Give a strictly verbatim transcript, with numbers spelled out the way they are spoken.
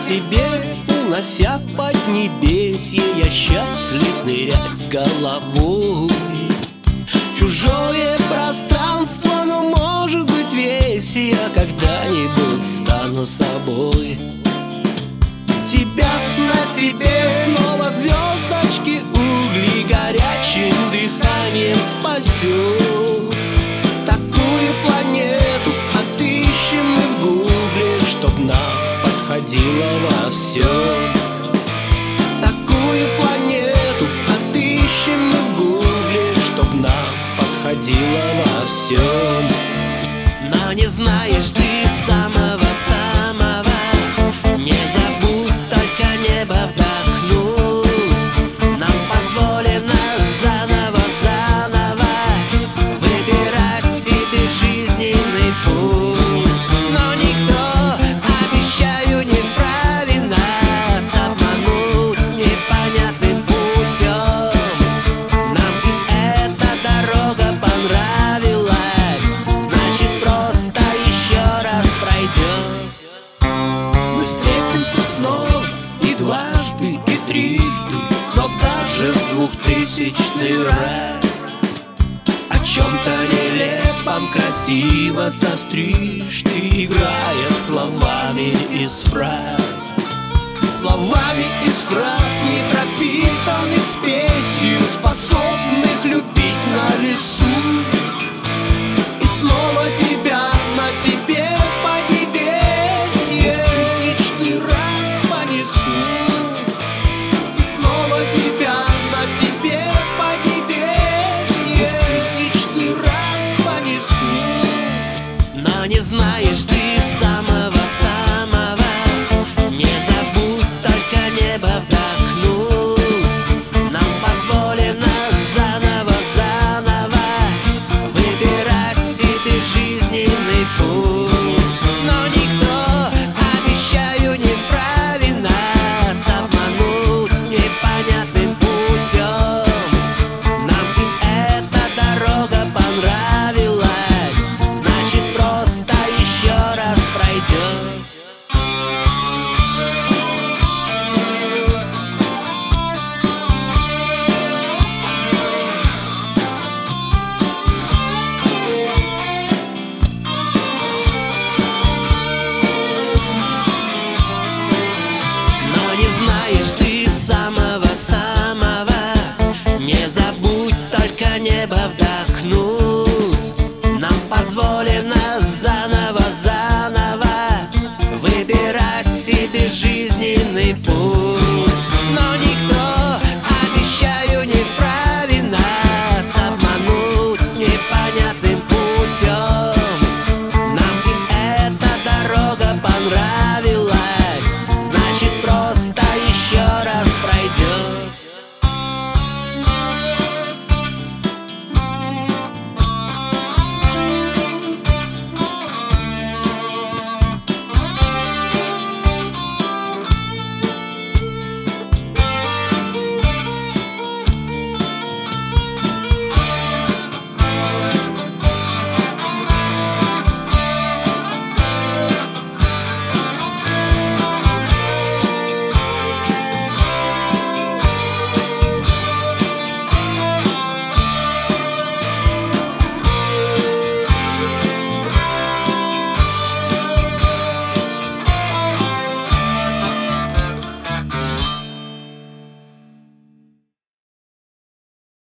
себе, унося поднебесье, я счастлив нырять с головой. Чужое пространство, но может быть весь я когда-нибудь стану собой. Тебя на себе снова звездочки, угли горячим дыханием спасет. Такую планету отыщем мы в гугле, чтоб нам подходило во всем. Такую планету отыщем мы в гугле, чтоб нам подходило во всем. Но не знаешь ты самого-самого, не забудь только небо вдохнуть. Нам позволено заново-заново выбирать себе жизненный путь. Но никто, обещаю, не вправе нас обмануть непонятным путем. Нам и эта дорога понравилась, значит, просто еще раз пройдем. Мы встретимся снова и дважды, и трижды, но даже в двухтысячный раз о чем-то нелепом красиво застришь ты, играя словами из фраз. Словами из фраз, не пропитанных спесью, способных любить на весу.